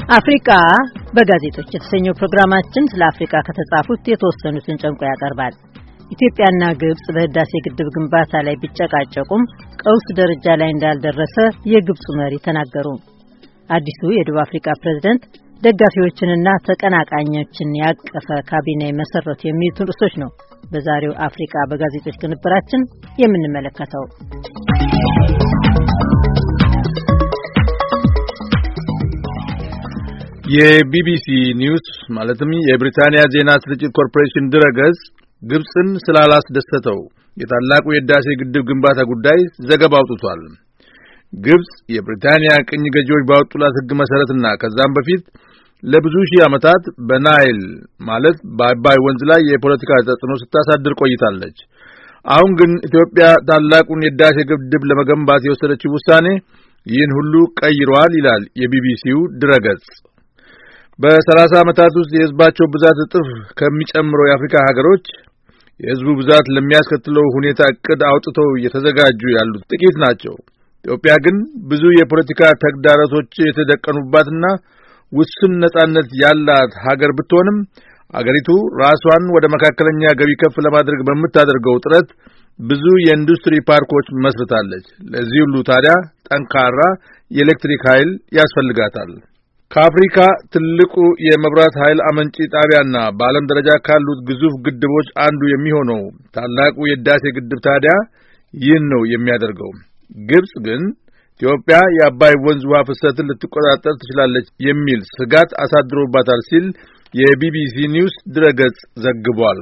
አፍሪካ በጋዜጦች የተሰኘው ፕሮግራማችን ስለ አፍሪካ ከተጻፉት የተወሰኑትን ጨምቆ ያቀርባል። ኢትዮጵያና ግብጽ በህዳሴ ግድብ ግንባታ ላይ ቢጨቃጨቁም ቀውስ ደረጃ ላይ እንዳልደረሰ የግብጽ መሪ ተናገሩ። አዲሱ የደቡብ አፍሪካ ፕሬዝዳንት ደጋፊዎችንና ተቀናቃኞችን ያቀፈ ካቢኔ መሰረቱ የሚሉትን ርዕሶች ነው በዛሬው አፍሪካ በጋዜጦች ቅንብራችን የምንመለከተው። የቢቢሲ ኒውስ ማለትም የብሪታንያ ዜና ስርጭት ኮርፖሬሽን ድረገጽ ግብጽን ስላላስደሰተው የታላቁ የህዳሴ ግድብ ግንባታ ጉዳይ ዘገባ አውጥቷል። ግብጽ የብሪታንያ ቅኝ ገዢዎች ባወጡላት ህግ መሰረትና ከዛም በፊት ለብዙ ሺህ ዓመታት በናይል ማለት በአባይ ወንዝ ላይ የፖለቲካ ተጽዕኖ ስታሳድር ቆይታለች። አሁን ግን ኢትዮጵያ ታላቁን የህዳሴ ግድብ ለመገንባት የወሰደችው ውሳኔ ይህን ሁሉ ቀይሯል ይላል የቢቢሲው ድረገጽ። በ30 ዓመታት ውስጥ የህዝባቸው ብዛት እጥፍ ከሚጨምረው የአፍሪካ ሀገሮች የህዝቡ ብዛት ለሚያስከትለው ሁኔታ እቅድ አውጥተው እየተዘጋጁ ያሉት ጥቂት ናቸው። ኢትዮጵያ ግን ብዙ የፖለቲካ ተግዳሮቶች የተደቀኑባትና ውስን ነጻነት ያላት ሀገር ብትሆንም አገሪቱ ራሷን ወደ መካከለኛ ገቢ ከፍ ለማድረግ በምታደርገው ጥረት ብዙ የኢንዱስትሪ ፓርኮች መስርታለች። ለዚህ ሁሉ ታዲያ ጠንካራ የኤሌክትሪክ ኃይል ያስፈልጋታል። ከአፍሪካ ትልቁ የመብራት ኃይል አመንጪ ጣቢያና በዓለም ደረጃ ካሉት ግዙፍ ግድቦች አንዱ የሚሆነው ታላቁ የህዳሴ ግድብ ታዲያ ይህን ነው የሚያደርገው። ግብጽ ግን ኢትዮጵያ የአባይ ወንዝ ውሃ ፍሰትን ልትቆጣጠር ትችላለች የሚል ስጋት አሳድሮባታል ሲል የቢቢሲ ኒውስ ድረገጽ ዘግቧል።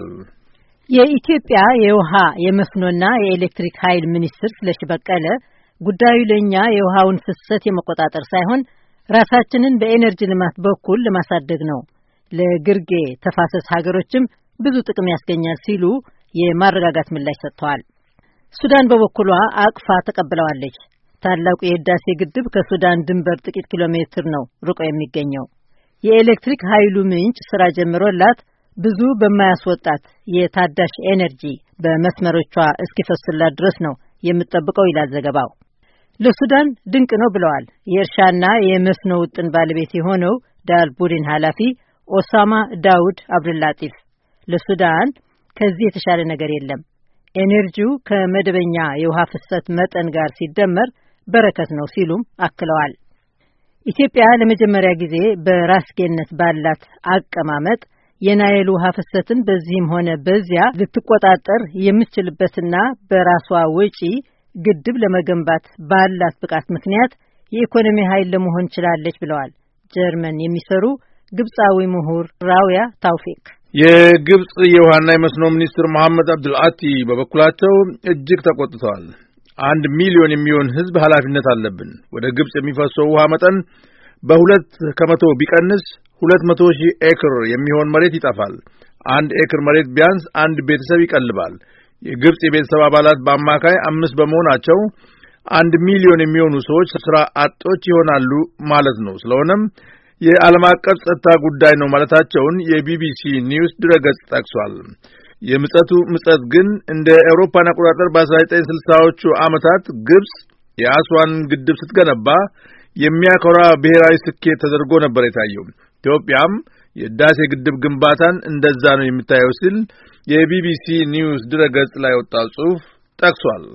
የኢትዮጵያ የውሃ የመስኖና የኤሌክትሪክ ኃይል ሚኒስትር ስለሺ በቀለ ጉዳዩ ለኛ የውሃውን ፍሰት የመቆጣጠር ሳይሆን ራሳችንን በኤነርጂ ልማት በኩል ለማሳደግ ነው፣ ለግርጌ ተፋሰስ ሀገሮችም ብዙ ጥቅም ያስገኛል ሲሉ የማረጋጋት ምላሽ ሰጥተዋል። ሱዳን በበኩሏ አቅፋ ተቀብለዋለች። ታላቁ የህዳሴ ግድብ ከሱዳን ድንበር ጥቂት ኪሎ ሜትር ነው ርቆ የሚገኘው። የኤሌክትሪክ ኃይሉ ምንጭ ስራ ጀምሮላት ብዙ በማያስወጣት የታዳሽ ኤነርጂ በመስመሮቿ እስኪፈስላት ድረስ ነው የምትጠብቀው ይላል ዘገባው። ለሱዳን ድንቅ ነው ብለዋል የእርሻና የመስኖ ውጥን ባለቤት የሆነው ዳል ቡድን ኃላፊ ኦሳማ ዳውድ አብዱላጢፍ። ለሱዳን ከዚህ የተሻለ ነገር የለም፣ ኤነርጂው ከመደበኛ የውሃ ፍሰት መጠን ጋር ሲደመር በረከት ነው ሲሉም አክለዋል። ኢትዮጵያ ለመጀመሪያ ጊዜ በራስጌነት ባላት አቀማመጥ የናይል ውሃ ፍሰትን በዚህም ሆነ በዚያ ልትቆጣጠር የምትችልበትና በራሷ ወጪ ግድብ ለመገንባት ባላት ብቃት ምክንያት የኢኮኖሚ ኃይል ለመሆን ችላለች ብለዋል ጀርመን የሚሰሩ ግብጻዊ ምሁር ራውያ ታውፊክ። የግብጽ የውሃና የመስኖ ሚኒስትር መሐመድ አብዱልአቲ በበኩላቸው እጅግ ተቆጥተዋል። 1 ሚሊዮን የሚሆን ህዝብ ኃላፊነት አለብን። ወደ ግብጽ የሚፈሰው ውሃ መጠን በ2% ቢቀንስ 200,000 ኤክር የሚሆን መሬት ይጠፋል። 1 ኤክር መሬት ቢያንስ አንድ ቤተሰብ ይቀልባል። የግብጽ የቤተሰብ አባላት በአማካይ 5 በመሆናቸው 1 ሚሊዮን የሚሆኑ ሰዎች ስራ አጦች ይሆናሉ ማለት ነው። ስለሆነም የዓለም አቀፍ ጸጥታ ጉዳይ ነው ማለታቸውን የቢቢሲ ኒውስ ድረገጽ ጠቅሷል። የምጸቱ ምጸት ግን እንደ አውሮፓን አቆጣጠር በ1960ዎቹ ዓመታት ግብጽ የአስዋን ግድብ ስትገነባ የሚያኮራ ብሔራዊ ስኬት ተደርጎ ነበር የታየው። ኢትዮጵያም የህዳሴ ግድብ ግንባታን እንደዛ ነው የምታየው ሲል የቢቢሲ ኒውስ ድረገጽ ላይ ወጣው ጽሑፍ ጠቅሷል።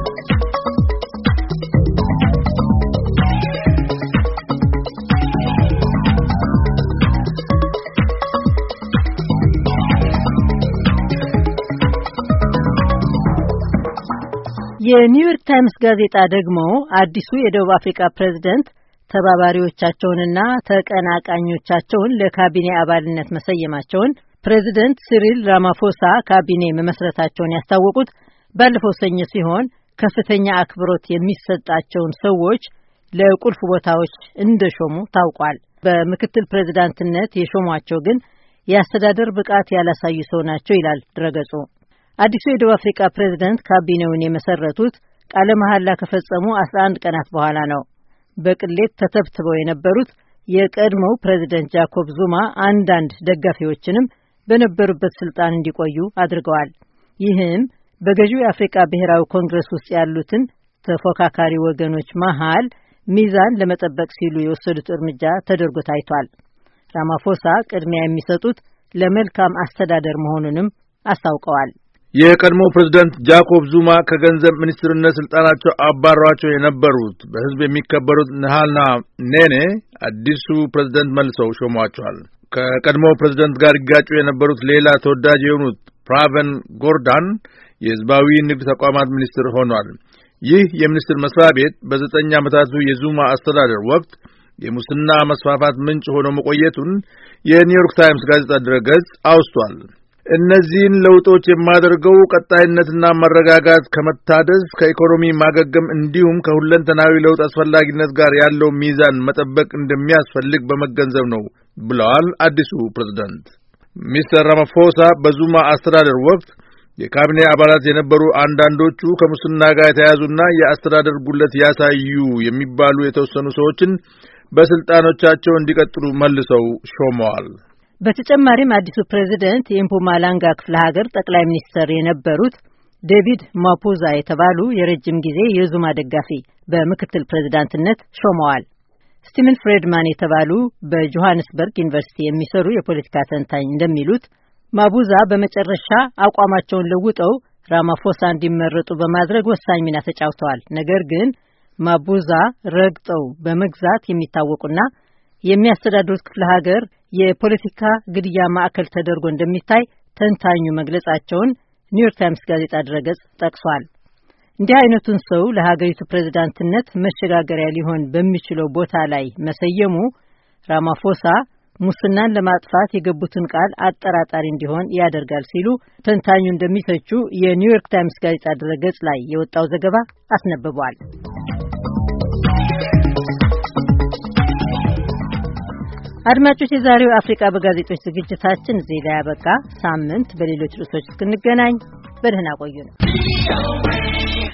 የኒውዮርክ ታይምስ ጋዜጣ ደግሞ አዲሱ የደቡብ አፍሪካ ፕሬዝዳንት ተባባሪዎቻቸውንና ተቀናቃኞቻቸውን ለካቢኔ አባልነት መሰየማቸውን ፕሬዝዳንት ሲሪል ራማፎሳ ካቢኔ መመስረታቸውን ያስታወቁት ባለፈው ሰኞ ሲሆን ከፍተኛ አክብሮት የሚሰጣቸውን ሰዎች ለቁልፍ ቦታዎች እንደሾሙ ታውቋል። በምክትል ፕሬዝዳንትነት የሾሟቸው ግን የአስተዳደር ብቃት ያላሳዩ ሰው ናቸው ይላል ድረገጹ። አዲሱ የደቡብ አፍሪካ ፕሬዝዳንት ካቢኔውን የመሰረቱት ቃለ መሐላ ከፈጸሙ 11 ቀናት በኋላ ነው። በቅሌት ተተብትበው የነበሩት የቀድሞው ፕሬዝዳንት ጃኮብ ዙማ አንዳንድ ደጋፊዎችንም በነበሩበት ስልጣን እንዲቆዩ አድርገዋል። ይህም በገዢው የአፍሪካ ብሔራዊ ኮንግረስ ውስጥ ያሉትን ተፎካካሪ ወገኖች መሃል ሚዛን ለመጠበቅ ሲሉ የወሰዱት እርምጃ ተደርጎ ታይቷል። ራማፎሳ ቅድሚያ የሚሰጡት ለመልካም አስተዳደር መሆኑንም አስታውቀዋል። የቀድሞ ፕሬዝዳንት ጃኮብ ዙማ ከገንዘብ ሚኒስትርነት ስልጣናቸው አባረዋቸው የነበሩት በህዝብ የሚከበሩት ነሃልና ኔኔ አዲሱ ፕሬዝዳንት መልሰው ሾመዋቸዋል። ከቀድሞ ፕሬዝዳንት ጋር ይጋጩ የነበሩት ሌላ ተወዳጅ የሆኑት ፕራቨን ጎርዳን የህዝባዊ ንግድ ተቋማት ሚኒስትር ሆኗል። ይህ የሚኒስትር መስሪያ ቤት በ9 ዓመታቱ የዙማ አስተዳደር ወቅት የሙስና መስፋፋት ምንጭ ሆኖ መቆየቱን የኒውዮርክ ታይምስ ጋዜጣ ድረገጽ አውስቷል። እነዚህን ለውጦች የማደርገው ቀጣይነትና መረጋጋት ከመታደስ ከኢኮኖሚ ማገገም እንዲሁም ከሁለንተናዊ ለውጥ አስፈላጊነት ጋር ያለው ሚዛን መጠበቅ እንደሚያስፈልግ በመገንዘብ ነው ብለዋል አዲሱ ፕሬዝዳንት። ሚስተር ራማፎሳ በዙማ አስተዳደር ወቅት የካቢኔ አባላት የነበሩ አንዳንዶቹ ከሙስና ጋር የተያያዙና የአስተዳደር ጉድለት ያሳዩ የሚባሉ የተወሰኑ ሰዎችን በስልጣኖቻቸው እንዲቀጥሉ መልሰው ሾመዋል። በተጨማሪም አዲሱ ፕሬዝዳንት የምፑማላንጋ ክፍለ ሀገር ጠቅላይ ሚኒስትር የነበሩት ዴቪድ ማፑዛ የተባሉ የረጅም ጊዜ የዙማ ደጋፊ በምክትል ፕሬዝዳንትነት ሾመዋል። ስቲቨን ፍሬድማን የተባሉ በጆሃንስበርግ ዩኒቨርሲቲ የሚሰሩ የፖለቲካ ተንታኝ እንደሚሉት ማቡዛ በመጨረሻ አቋማቸውን ለውጠው ራማፎሳ እንዲመረጡ በማድረግ ወሳኝ ሚና ተጫውተዋል። ነገር ግን ማቡዛ ረግጠው በመግዛት የሚታወቁና የሚያስተዳድሩት ክፍለ ሀገር የፖለቲካ ግድያ ማዕከል ተደርጎ እንደሚታይ ተንታኙ መግለጻቸውን ኒውዮርክ ታይምስ ጋዜጣ ድረገጽ ጠቅሷል። እንዲህ አይነቱን ሰው ለሀገሪቱ ፕሬዝዳንትነት መሸጋገሪያ ሊሆን በሚችለው ቦታ ላይ መሰየሙ ራማፎሳ ሙስናን ለማጥፋት የገቡትን ቃል አጠራጣሪ እንዲሆን ያደርጋል ሲሉ ተንታኙ እንደሚተቹ የኒውዮርክ ታይምስ ጋዜጣ ድረገጽ ላይ የወጣው ዘገባ አስነብቧል። አድማጮች፣ የዛሬው አፍሪካ በጋዜጦች ዝግጅታችን እዚህ ላይ ያበቃ። ሳምንት በሌሎች ርዕሶች እስክንገናኝ በደህና ቆዩ ነው።